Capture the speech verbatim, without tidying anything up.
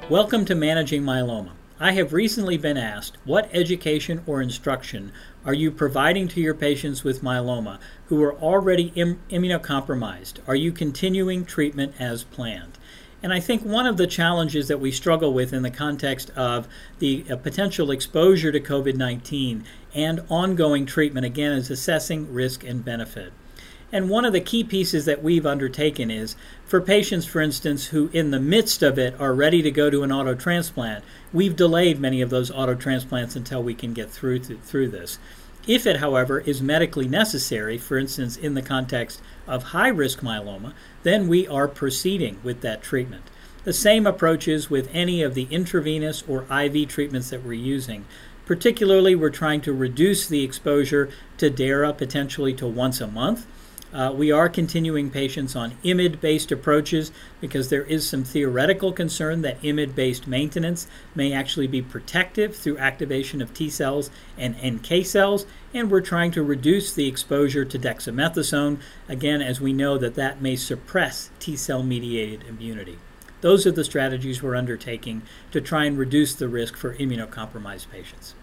Welcome to Managing Myeloma. I have recently been asked, what education or instruction are you providing to your patients with myeloma who are already Im- immunocompromised? Are you continuing treatment as planned? And I think one of the challenges that we struggle with in the context of the uh, potential exposure to COVID nineteen and ongoing treatment, again, is assessing risk and benefit. And one of the key pieces that we've undertaken is for patients, for instance, who in the midst of it are ready to go to an auto transplant, we've delayed many of those auto transplants until we can get through to, through this. If it, however, is medically necessary, for instance, in the context of high-risk myeloma, then we are proceeding with that treatment. The same approaches with any of the intravenous or I V treatments that we're using. Particularly, we're trying to reduce the exposure to DARA potentially to once a month. Uh, we are continuing patients on I M I D-based approaches because there is some theoretical concern that I M I D-based maintenance may actually be protective through activation of T cells and N K cells, and we're trying to reduce the exposure to dexamethasone, again, as we know that that may suppress T cell-mediated immunity. Those are the strategies we're undertaking to try and reduce the risk for immunocompromised patients.